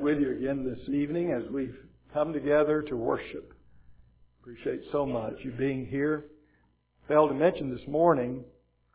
with you again this evening as we've come together to worship. Appreciate so much you being here. Failed to mention this morning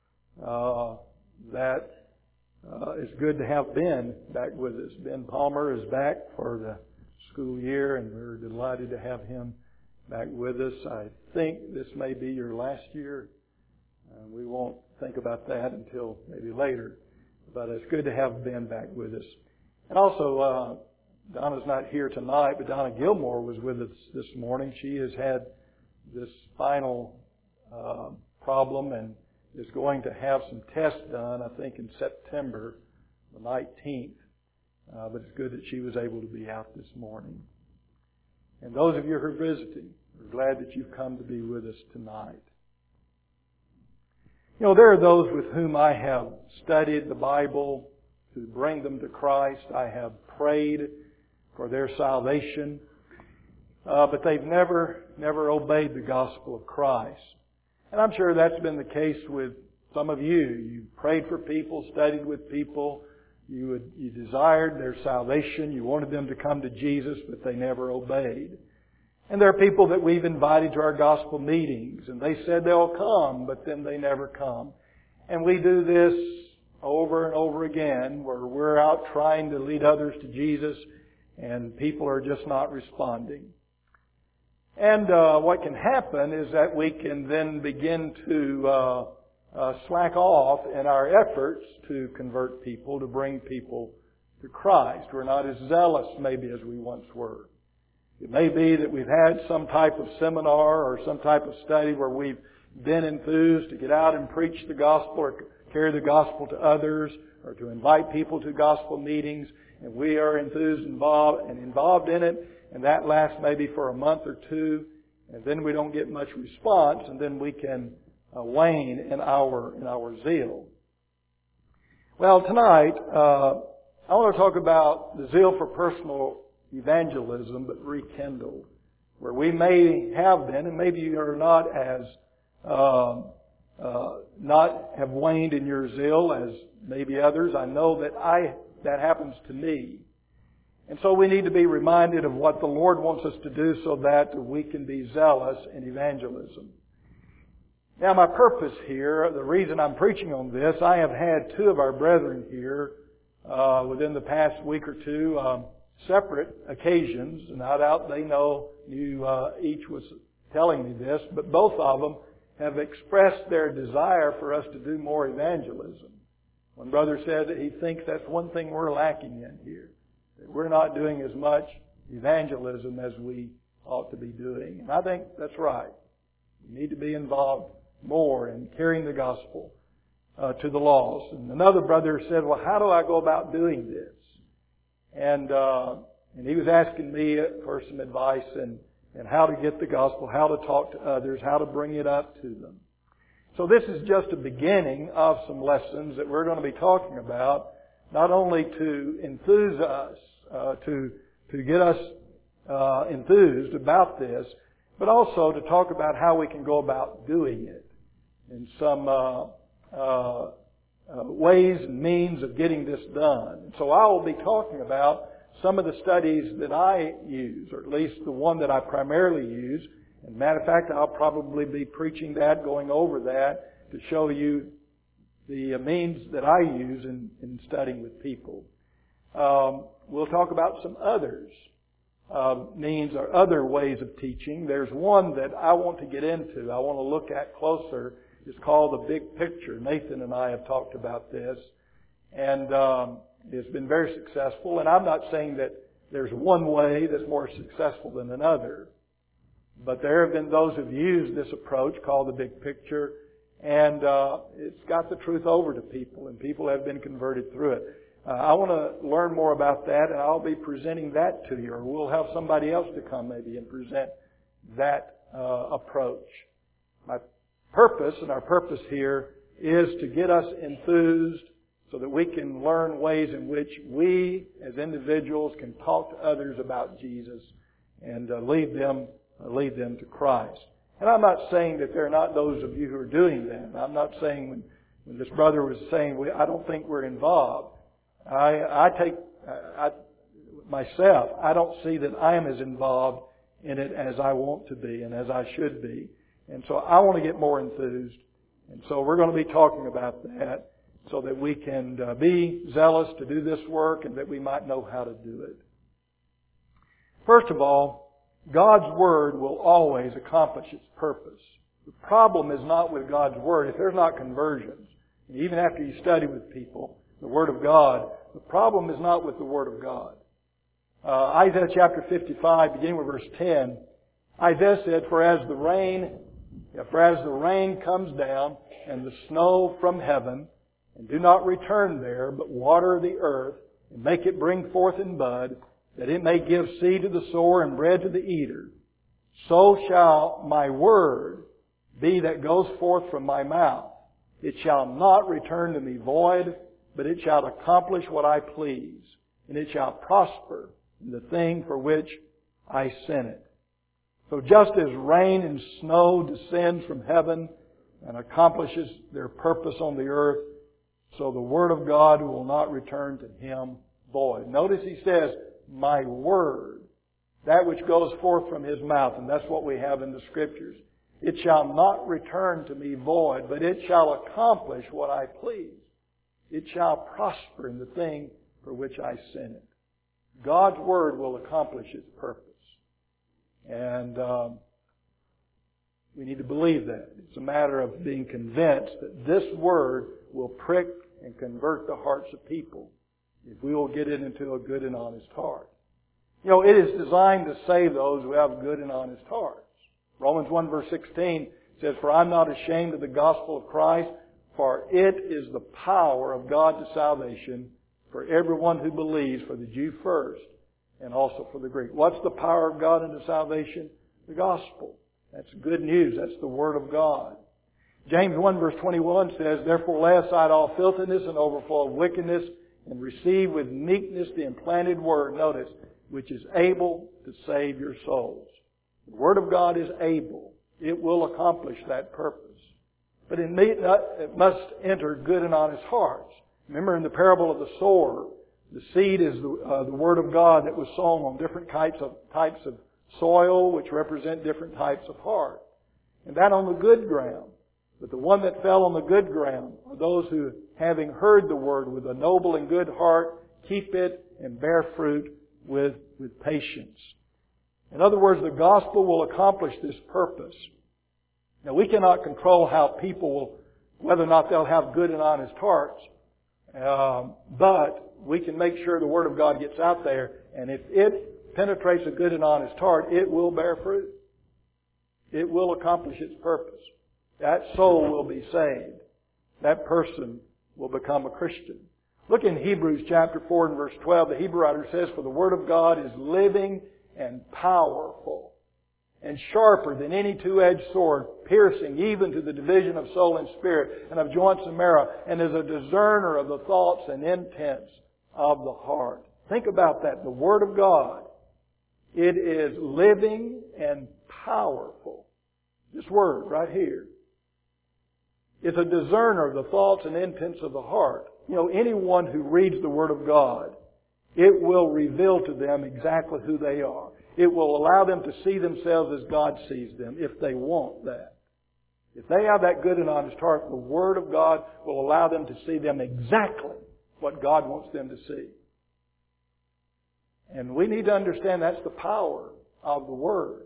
that it's good to have Ben back with us. Ben Palmer is back for the school year, and we're delighted to have him back with us. I think this may be your last year. We won't think about that until maybe later. But it's good to have Ben back with us. And also, Donna's not here tonight, but Donna Gilmore was with us this morning. She has had this spinal problem and is going to have some tests done, I think, in September the 19th. But it's good that she was able to be out this morning. And those of you who are visiting, we're glad that you've come to be with us tonight. You know, there are those with whom I have studied the Bible to bring them to Christ. I have prayed for their salvation. But they've never obeyed the gospel of Christ. And I'm sure that's been the case with some of you. You prayed for people, studied with people. You desired their salvation. You wanted them to come to Jesus, but they never obeyed. And there are people that we've invited to our gospel meetings, and they said they'll come, but then they never come. And we do this over and over again, where we're out trying to lead others to Jesus, and people are just not responding. And what can happen is that we can then begin to slack off in our efforts to convert people, to bring people to Christ. We're not as zealous maybe as we once were. It may be that we've had some type of seminar or some type of study where we've been enthused to get out and preach the gospel or carry the gospel to others or to invite people to gospel meetings, and we are enthused involved in it, and that lasts maybe for a month or two, and then we don't get much response, and then we can wane in our zeal. Well, tonight I want to talk about the zeal for personal evangelism, but rekindled, where we may have been, and maybe you are not as not have waned in your zeal as maybe others. I know that happens to me. And so we need to be reminded of what the Lord wants us to do so that we can be zealous in evangelism. Now, my purpose here, the reason I'm preaching on this, I have had two of our brethren here within the past week or two, separate occasions, and no doubt they know each was telling me this, but both of them have expressed their desire for us to do more evangelism. One brother said that he thinks that's one thing we're lacking in here. That we're not doing as much evangelism as we ought to be doing. And I think that's right. We need to be involved more in carrying the gospel to the lost. And another brother said, well, how do I go about doing this? And he was asking me for some advice and how to get the gospel, how to talk to others, how to bring it up to them. So this is just a beginning of some lessons that we're going to be talking about, not only to enthuse us, to get us enthused about this, but also to talk about how we can go about doing it in some ways and means of getting this done. So I will be talking about some of the studies that I use, or at least the one that I primarily use. As a matter of fact, I'll probably be preaching that, going over that, to show you the means that I use in studying with people. We'll talk about some others, means or other ways of teaching. There's one that I want to get into, I want to look at closer. It's called the big picture. Nathan and I have talked about this, and it's been very successful. And I'm not saying that there's one way that's more successful than another, but there have been those who've used this approach called the big picture, and it's got the truth over to people, and people have been converted through it. I want to learn more about that, and I'll be presenting that to you, or we'll have somebody else to come maybe and present that approach. My purpose, and our purpose here, is to get us enthused so that we can learn ways in which we as individuals can talk to others about Jesus and lead them to Christ. And I'm not saying that there are not those of you who are doing that. I'm not saying when this brother was saying, I don't think we're involved. myself, I don't see that I am as involved in it as I want to be and as I should be. And so I want to get more enthused. And so we're going to be talking about that so that we can be zealous to do this work and that we might know how to do it. First of all, God's Word will always accomplish its purpose. The problem is not with God's Word. If there's not conversions, even after you study with people, the Word of God, the problem is not with the Word of God. Isaiah chapter 55, beginning with verse 10, Isaiah said, For as the rain comes down and the snow from heaven, and do not return there, but water the earth, and make it bring forth in bud, that it may give seed to the sower and bread to the eater, so shall my word be that goes forth from my mouth. It shall not return to me void, but it shall accomplish what I please, and it shall prosper in the thing for which I sent it. So just as rain and snow descends from heaven and accomplishes their purpose on the earth, so the Word of God will not return to Him void. Notice He says, my Word, that which goes forth from His mouth, and that's what we have in the Scriptures. It shall not return to me void, but it shall accomplish what I please. It shall prosper in the thing for which I sent it. God's Word will accomplish its purpose. And we need to believe that. It's a matter of being convinced that this Word will prick and convert the hearts of people if we will get it into a good and honest heart. You know, it is designed to save those who have good and honest hearts. Romans 1 verse 16 says, For I'm not ashamed of the gospel of Christ, for it is the power of God to salvation for everyone who believes, for the Jew first, and also for the Greek. What's the power of God into salvation? The gospel. That's good news. That's the Word of God. James 1 verse 21 says, Therefore lay aside all filthiness and overflow of wickedness, and receive with meekness the implanted Word, notice, which is able to save your souls. The Word of God is able. It will accomplish that purpose. But it must enter good and honest hearts. Remember in the parable of the sower, the seed is the Word of God that was sown on different types of soil, which represent different types of heart. And that on the good ground. But the one that fell on the good ground are those who, having heard the Word with a noble and good heart, keep it and bear fruit with patience. In other words, the gospel will accomplish this purpose. Now, we cannot control how people will, whether or not they'll have good and honest hearts, but we can make sure the Word of God gets out there, and if it penetrates a good and honest heart, it will bear fruit. It will accomplish its purpose. That soul will be saved. That person will become a Christian. Look in Hebrews chapter 4 and verse 12. The Hebrew writer says, For the Word of God is living and powerful and sharper than any two-edged sword, piercing even to the division of soul and spirit and of joints and marrow, and is a discerner of the thoughts and intents of the heart. Think about that. The Word of God, it is living and powerful. This word right here. It's a discerner of the thoughts and intents of the heart. You know, anyone who reads the Word of God, it will reveal to them exactly who they are. It will allow them to see themselves as God sees them, if they want that. If they have that good and honest heart, the Word of God will allow them to see them exactly what God wants them to see. And we need to understand that's the power of the Word.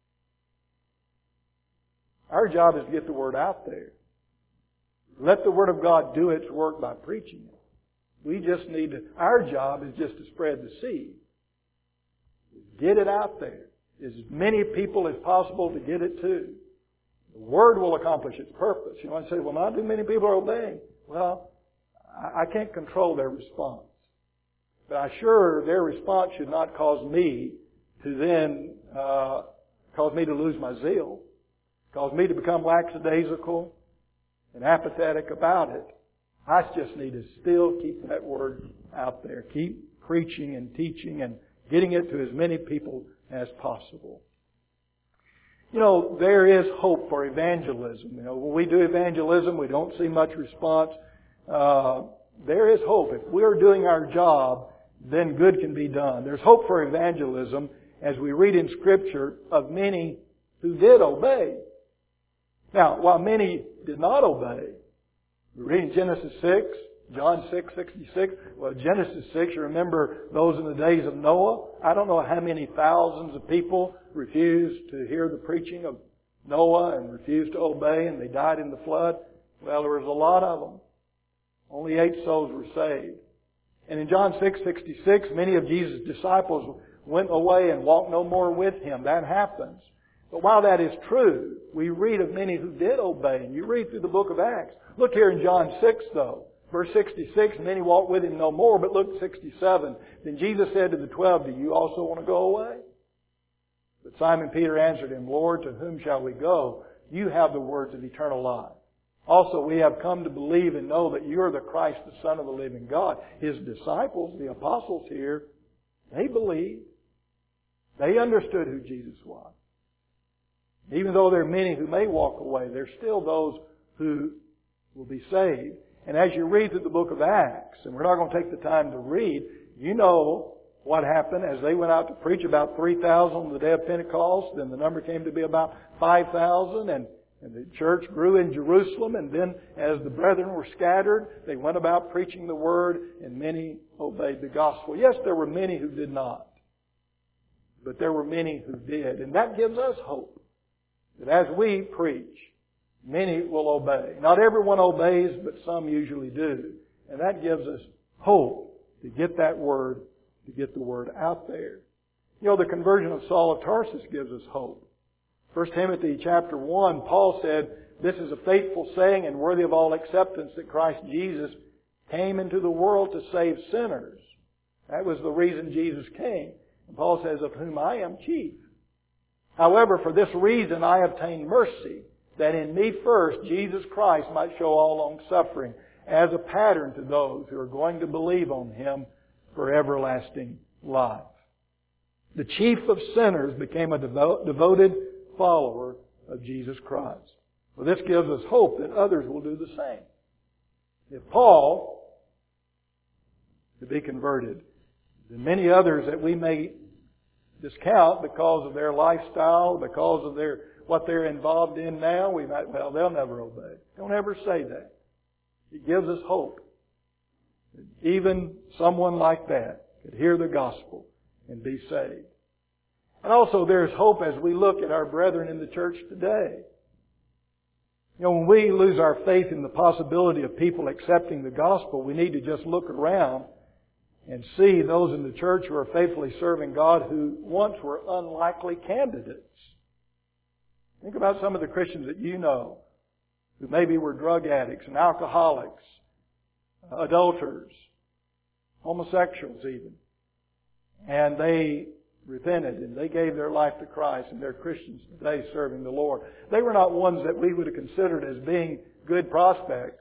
Our job is to get the Word out there. Let the Word of God do its work by preaching it. We just need to, our job is just to spread the seed. Get it out there. As many people as possible to get it to. The Word will accomplish its purpose. You know, I say, well, not too many people are obeying. Well, I can't control their response. But I'm sure their response should not cause me to then, cause me to lose my zeal. Cause me to become lackadaisical and apathetic about it. I just need to still keep that Word out there. Keep preaching and teaching and getting it to as many people as possible. You know, there is hope for evangelism. You know, when we do evangelism, we don't see much response. There is hope. If we're doing our job then good can be done. There's hope for evangelism as we read in Scripture of many who did obey. Now, while many did not obey, we read in Genesis 6, John 6:66. Well, Genesis 6, you remember those in the days of Noah? I don't know how many thousands of people refused to hear the preaching of Noah and refused to obey, and they died in the flood. Well, there was a lot of them. Only 8 souls were saved. And in John 6:66, many of Jesus' disciples went away and walked no more with Him. That happens. But while that is true, we read of many who did obey. And you read through the book of Acts. Look here in John 6, though. Verse 66, many walked with Him no more. But look at 67. Then Jesus said to the 12, do you also want to go away? But Simon Peter answered Him, Lord, to whom shall we go? You have the words of eternal life. Also, we have come to believe and know that you are the Christ, the Son of the living God. His disciples, the apostles here, they believed. They understood who Jesus was. Even though there are many who may walk away, there's still those who will be saved. And as you read through the book of Acts, and we're not going to take the time to read, you know what happened as they went out to preach, about 3,000 on the day of Pentecost. Then the number came to be about 5,000, and the church grew in Jerusalem. And then as the brethren were scattered, they went about preaching the Word, and many obeyed the gospel. Yes, there were many who did not, but there were many who did. And that gives us hope that as we preach, many will obey. Not everyone obeys, but some usually do. And that gives us hope to get that Word, to get the Word out there. You know, the conversion of Saul of Tarsus gives us hope. 1 Timothy chapter 1, Paul said, this is a faithful saying and worthy of all acceptance that Christ Jesus came into the world to save sinners. That was the reason Jesus came. And Paul says, of whom I am chief. However, for this reason I obtained mercy, that in me first Jesus Christ might show all long suffering as a pattern to those who are going to believe on Him for everlasting life. The chief of sinners became a devoted follower of Jesus Christ. Well, this gives us hope that others will do the same. If Paul to be converted, then many others that we may discount because of their lifestyle, because of what they're involved in now, we might, well, they'll never obey. Don't ever say that. It gives us hope that even someone like that could hear the gospel and be saved. And also there's hope as we look at our brethren in the church today. You know, when we lose our faith in the possibility of people accepting the gospel, we need to just look around and see those in the church who are faithfully serving God who once were unlikely candidates. Think about some of the Christians that you know who maybe were drug addicts and alcoholics, adulterers, homosexuals even. And they repented and they gave their life to Christ, and they're Christians today serving the Lord. They were not ones that we would have considered as being good prospects.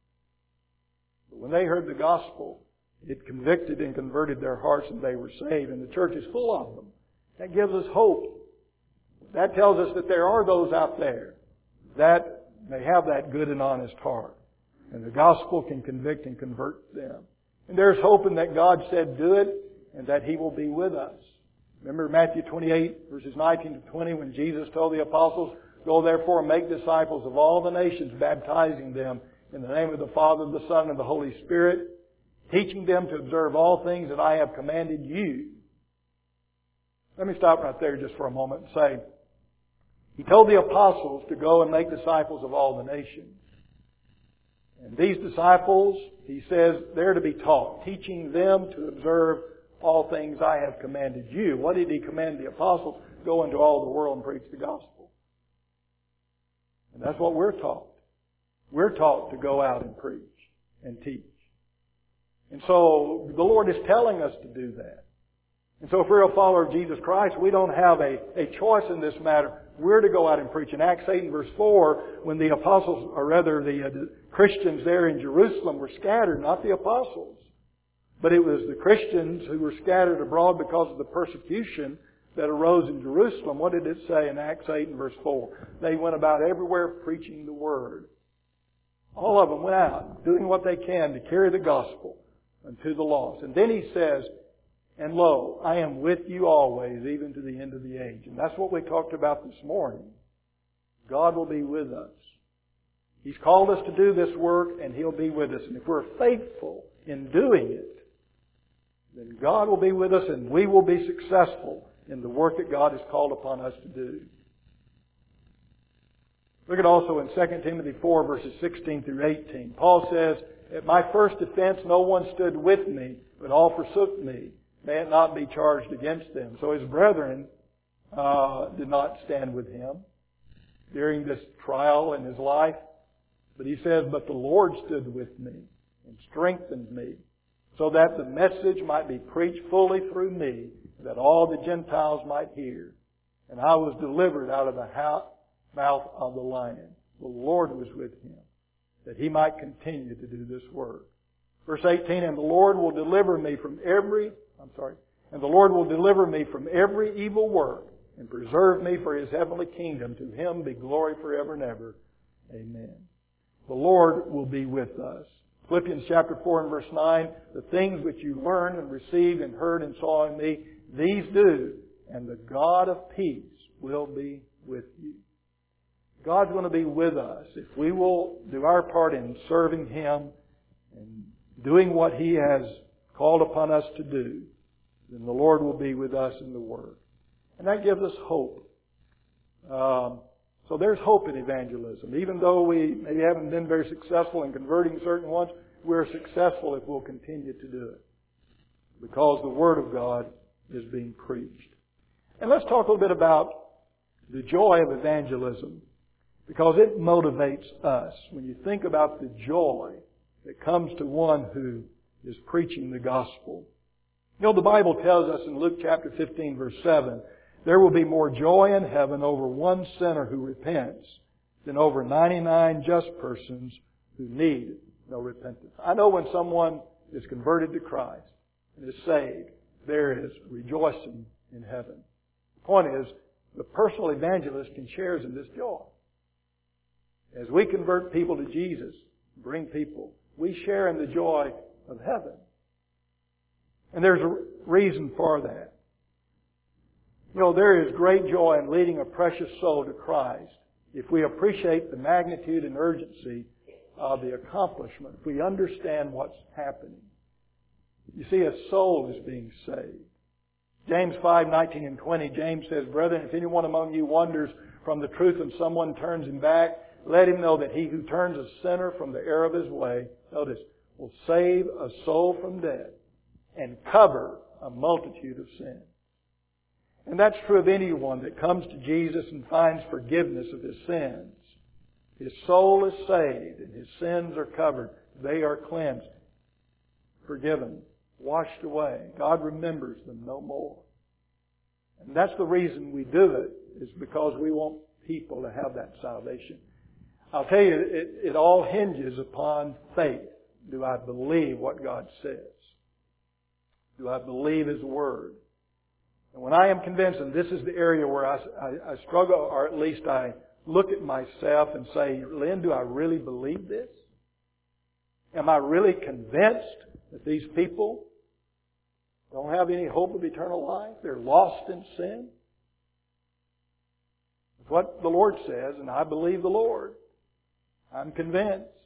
But when they heard the gospel, it convicted and converted their hearts and they were saved. And the church is full of them. That gives us hope. That tells us that there are those out there that may have that good and honest heart. And the gospel can convict and convert them. And there's hope in that God said do it and that He will be with us. Remember Matthew 28 verses 19 to 20 when Jesus told the apostles, go therefore and make disciples of all the nations, baptizing them in the name of the Father, the Son, and the Holy Spirit, teaching them to observe all things that I have commanded you. Let me stop right there just for a moment and say, He told the apostles to go and make disciples of all the nations. And these disciples, He says, they're to be taught, teaching them to observe all things I have commanded you. What did He command the apostles? Go into all the world and preach the gospel. And that's what we're taught. We're taught to go out and preach and teach. And so the Lord is telling us to do that. And so if we're a follower of Jesus Christ, we don't have a choice in this matter. We're to go out and preach. In Acts 8 and verse 4, when the apostles, or rather the Christians there in Jerusalem were scattered, not the apostles, but it was the Christians who were scattered abroad because of the persecution that arose in Jerusalem. What did it say in Acts 8 and verse 4? They went about everywhere preaching the Word. All of them went out, doing what they can to carry the gospel unto the lost. And then He says, And lo, I am with you always, even to the end of the age. And that's what we talked about this morning. God will be with us. He's called us to do this work, and He'll be with us. And if we're faithful in doing it, then God will be with us and we will be successful in the work that God has called upon us to do. Look at also in 2 Timothy 4, verses 16 through 18. Paul says, "At my first defense no one stood with me, but all forsook me. May it not be charged against them." So his brethren did not stand with him during this trial in his life. But he says, "But the Lord stood with me and strengthened me, so that the message might be preached fully through me, that all the Gentiles might hear. And I was delivered out of the mouth of the lion." The Lord was with him, that he might continue to do this work. Verse 18, "And the Lord will deliver me from every evil work, and preserve me for His heavenly kingdom. To Him be glory forever and ever. Amen." The Lord will be with us. Philippians chapter 4 and verse 9, "The things which you learned and received and heard and saw in me, these do, and the God of peace will be with you." God's going to be with us if we will do our part in serving Him and doing what He has called upon us to do. Then the Lord will be with us in the work. And that gives us hope. So there's hope in evangelism. Even though we maybe haven't been very successful in converting certain ones, we're successful if we'll continue to do it. Because the Word of God is being preached. And let's talk a little bit about the joy of evangelism. Because it motivates us. When you think about the joy that comes to one who is preaching the gospel. You know, the Bible tells us in Luke chapter 15 verse 7, "There will be more joy in heaven over one sinner who repents than over 99 just persons who need no repentance." I know when someone is converted to Christ and is saved, there is rejoicing in heaven. The point is, the personal evangelist can share in this joy. As we convert people to Jesus, bring people, we share in the joy of heaven. And there's a reason for that. You know, there is great joy in leading a precious soul to Christ if we appreciate the magnitude and urgency of the accomplishment, if we understand what's happening. You see, a soul is being saved. James 5:19 and 20, James says, "Brethren, if anyone among you wanders from the truth and someone turns him back, let him know that he who turns a sinner from the error of his way," notice, "will save a soul from death and cover a multitude of sins." And that's true of anyone that comes to Jesus and finds forgiveness of his sins. His soul is saved and his sins are covered. They are cleansed, forgiven, washed away. God remembers them no more. And that's the reason we do it, is because we want people to have that salvation. I'll tell you, it all hinges upon faith. Do I believe what God says? Do I believe His Word? And when I am convinced, and this is the area where I struggle, or at least I look at myself and say, "Lynn, do I really believe this? Am I really convinced that these people don't have any hope of eternal life? They're lost in sin?" It's what the Lord says, and I believe the Lord. I'm convinced.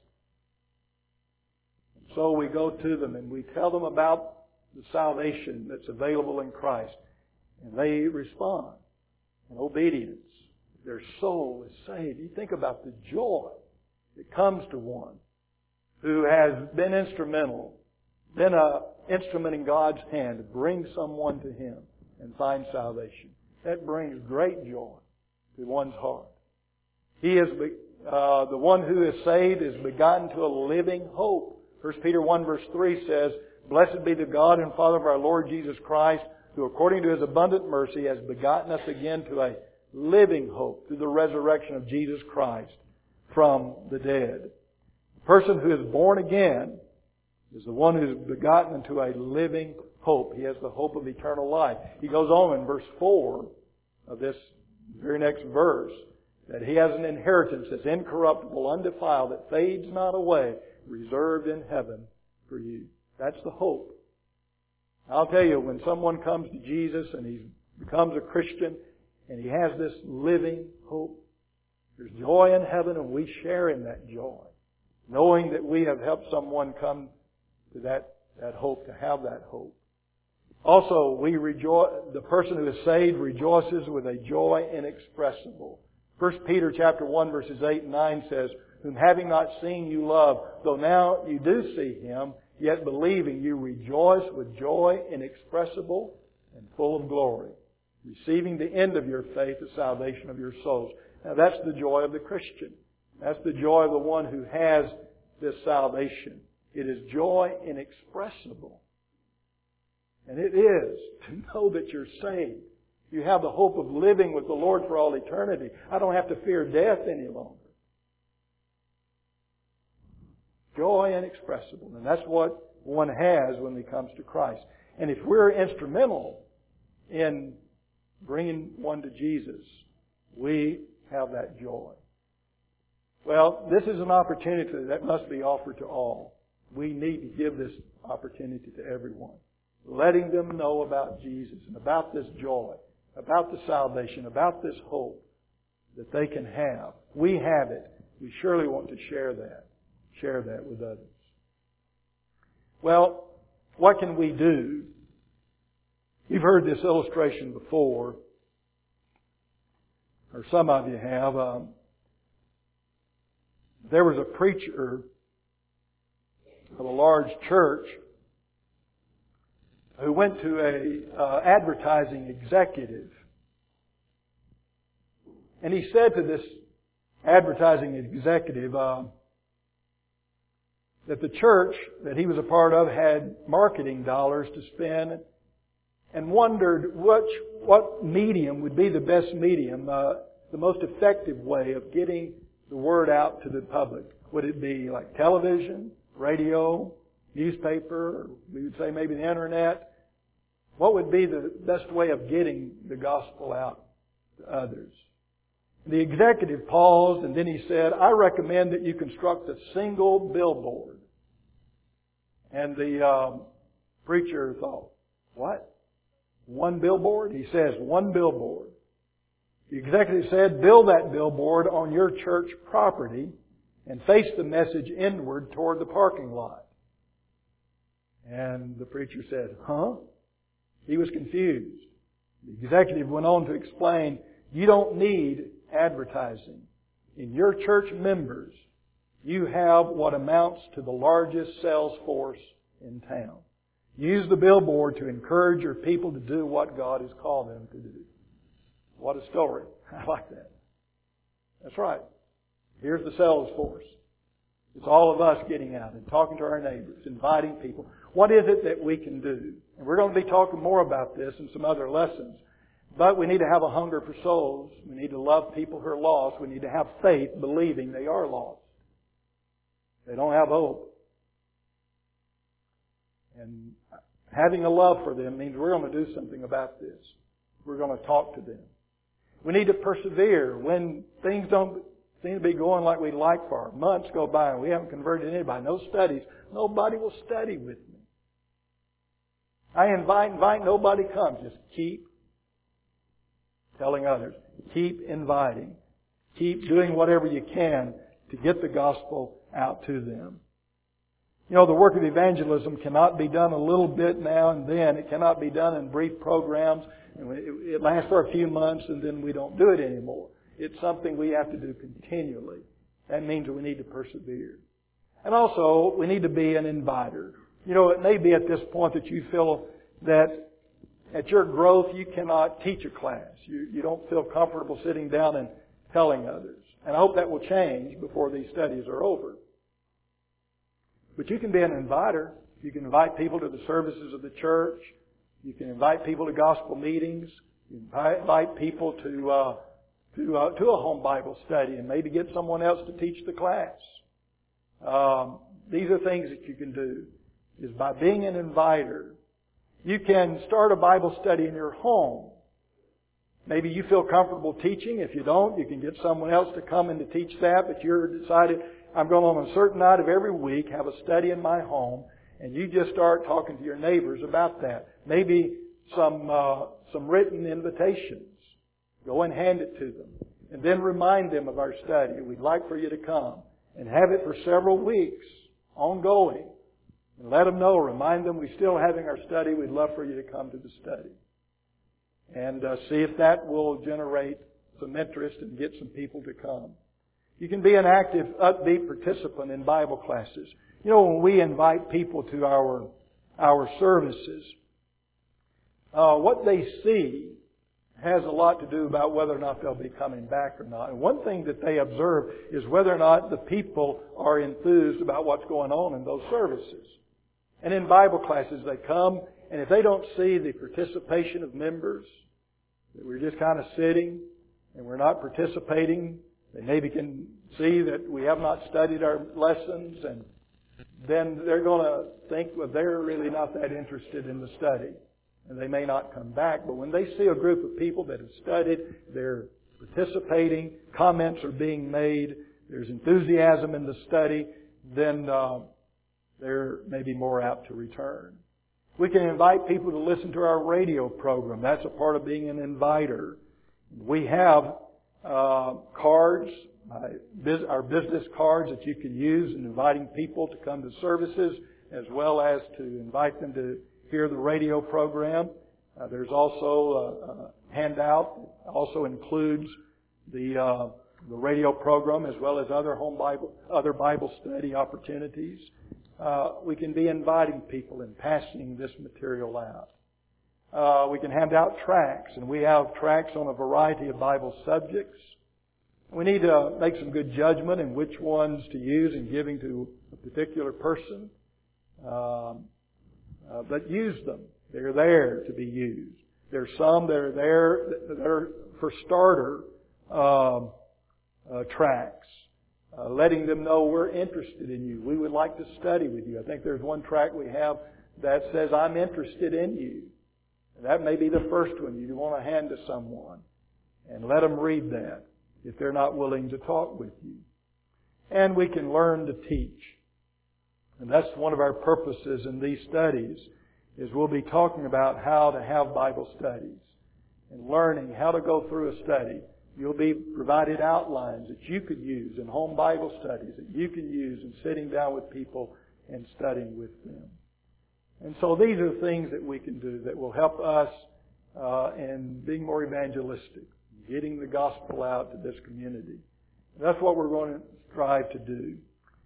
And so we go to them and we tell them about the salvation that's available in Christ. And they respond in obedience. Their soul is saved. You think about the joy that comes to one who has been instrumental, been an instrument in God's hand to bring someone to Him and find salvation. That brings great joy to one's heart. He is the one who is saved is begotten to a living hope. 1 Peter 1 verse 3 says, "Blessed be the God and Father of our Lord Jesus Christ, who according to His abundant mercy has begotten us again to a living hope through the resurrection of Jesus Christ from the dead." The person who is born again is the one who is begotten into a living hope. He has the hope of eternal life. He goes on in verse 4 of this very next verse that he has an inheritance that's incorruptible, undefiled, that fades not away, reserved in heaven for you. That's the hope. I'll tell you, when someone comes to Jesus and he becomes a Christian and he has this living hope, there's joy in heaven, and we share in that joy, knowing that we have helped someone come to that hope, to have that hope. Also, the person who is saved rejoices with a joy inexpressible. 1 Peter chapter 1 verses 8 and 9 says, "Whom having not seen you love, though now you do see Him, yet believing you rejoice with joy inexpressible and full of glory, receiving the end of your faith, the salvation of your souls." Now that's the joy of the Christian. That's the joy of the one who has this salvation. It is joy inexpressible. And it is to know that you're saved. You have the hope of living with the Lord for all eternity. I don't have to fear death any longer. Joy inexpressible. And that's what one has when he comes to Christ. And if we're instrumental in bringing one to Jesus, we have that joy. Well, this is an opportunity that must be offered to all. We need to give this opportunity to everyone. Letting them know about Jesus and about this joy, about the salvation, about this hope that they can have. We have it. We surely want to share that with others. Well, what can we do? You've heard this illustration before, or some of you have. There was a preacher of a large church who went to a advertising executive. And he said to this advertising executive that the church that he was a part of had marketing dollars to spend, and wondered what medium would be the best medium, the most effective way of getting the word out to the public. Would it be like television, radio, newspaper, or we would say maybe the internet? What would be the best way of getting the gospel out to others? The executive paused, and then he said, "I recommend that you construct a single billboard." And the preacher thought, "What? One billboard?" He says, "One billboard." The executive said, "Build that billboard on your church property and face the message inward toward the parking lot." And the preacher said, "Huh?" He was confused. The executive went on to explain, "You don't need advertising. In your church members, you have what amounts to the largest sales force in town. Use the billboard to encourage your people to do what God has called them to do." What a story. I like that. That's right. Here's the sales force. It's all of us getting out and talking to our neighbors, inviting people. What is it that we can do? And we're going to be talking more about this in some other lessons. But we need to have a hunger for souls. We need to love people who are lost. We need to have faith, believing they are lost. They don't have hope. And having a love for them means we're going to do something about this. We're going to talk to them. We need to persevere when things don't seem to be going like we'd like for. Months go by and we haven't converted anybody. No studies. Nobody will study with me. I invite, nobody comes. Just keep telling others. Keep inviting. Keep doing whatever you can to get the gospel out to them. You know, the work of evangelism cannot be done a little bit now and then. It cannot be done in brief programs. It lasts for a few months and then we don't do it anymore. It's something we have to do continually. That means we need to persevere. And also, we need to be an inviter. You know, it may be at this point that you feel that at your growth you cannot teach a class. You don't feel comfortable sitting down and telling others. And I hope that will change before these studies are over. But you can be an inviter. You can invite people to the services of the church. You can invite people to gospel meetings. You can invite people to a home Bible study and maybe get someone else to teach the class. These are things that you can do. Is by being an inviter. You can start a Bible study in your home. Maybe you feel comfortable teaching. If you don't, you can get someone else to come and to teach that. But you're decided, I'm going on a certain night of every week, have a study in my home, and you just start talking to your neighbors about that. Maybe some written invitations. Go and hand it to them. And then remind them of our study. We'd like for you to come. And have it for several weeks, ongoing. And let them know, remind them we're still having our study. We'd love for you to come to the study. And see if that will generate some interest and get some people to come. You can be an active, upbeat participant in Bible classes. You know, when we invite people to our services, what they see has a lot to do about whether or not they'll be coming back or not. And one thing that they observe is whether or not the people are enthused about what's going on in those services. And in Bible classes they come, and if they don't see the participation of members, that we're just kind of sitting and we're not participating, they maybe can see that we have not studied our lessons, and then they're going to think, well, they're really not that interested in the study. And they may not come back. But when they see a group of people that have studied, they're participating, comments are being made, there's enthusiasm in the study, then they're maybe more apt to return. We can invite people to listen to our radio program. That's a part of being an inviter. We have cards, our business cards that you can use in inviting people to come to services, as well as to invite them to hear the radio program. There's also a handout that also includes the radio program, as well as other other Bible study opportunities. We can be inviting people and passing this material out. We can hand out tracts, and we have tracts on a variety of Bible subjects. We need to make some good judgment in which ones to use in giving to a particular person. But use them. They're there to be used. There's some that are there that are for starter tracts, letting them know we're interested in you. We would like to study with you. I think there's one tract we have that says, I'm interested in you. And that may be the first one you want to hand to someone. And let them read that if they're not willing to talk with you. And we can learn to teach. And that's one of our purposes in these studies, is we'll be talking about how to have Bible studies and learning how to go through a study. You'll be provided outlines that you could use in home Bible studies, that you can use in sitting down with people and studying with them. And so these are things that we can do that will help us in being more evangelistic, getting the gospel out to this community. And that's what we're going to strive to do.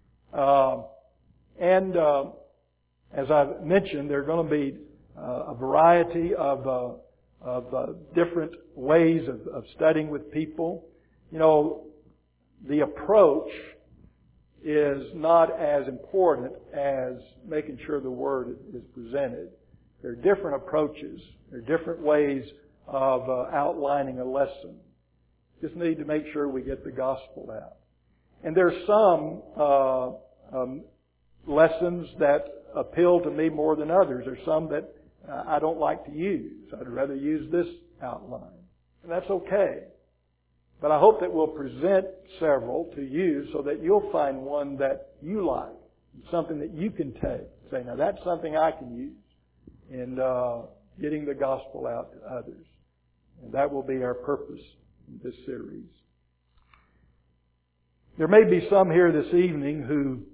As I've mentioned, there are going to be a variety of different ways of studying with people. You know, the approach is not as important as making sure the Word is presented. There are different approaches. There are different ways of outlining a lesson. Just need to make sure we get the gospel out. And there's some lessons that appeal to me more than others. There's some that I don't like to use. I'd rather use this outline. And that's okay. But I hope that we'll present several to you so that you'll find one that you like. Something that you can take. Say, now that's something I can use in getting the gospel out to others. And that will be our purpose in this series. There may be some here this evening who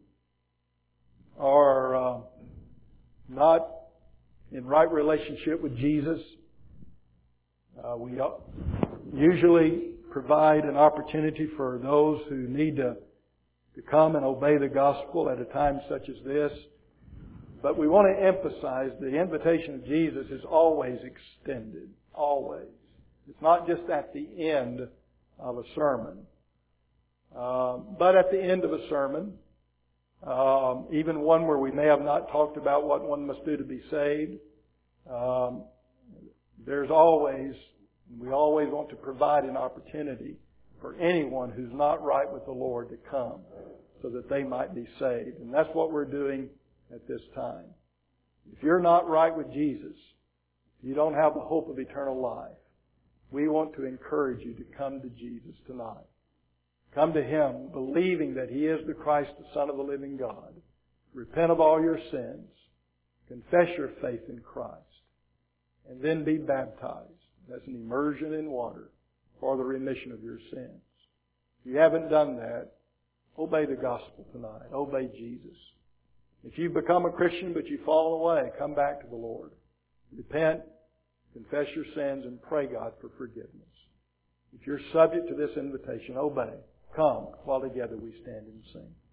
are not in right relationship with Jesus. We usually provide an opportunity for those who need to come and obey the gospel at a time such as this. But we want to emphasize the invitation of Jesus is always extended. Always. It's not just at the end of a sermon. But at the end of a sermon, even one where we may have not talked about what one must do to be saved, we always want to provide an opportunity for anyone who's not right with the Lord to come so that they might be saved. And that's what we're doing at this time. If you're not right with Jesus, if you don't have the hope of eternal life, we want to encourage you to come to Jesus tonight. Come to Him believing that He is the Christ, the Son of the living God. Repent of all your sins. Confess your faith in Christ. and then be baptized. That's an immersion in water for the remission of your sins. If you haven't done that, obey the gospel tonight. Obey Jesus. If you've become a Christian but you've fallen away, come back to the Lord. Repent, confess your sins, and pray God for forgiveness. If you're subject to this invitation, obey. Come while together we stand and sing.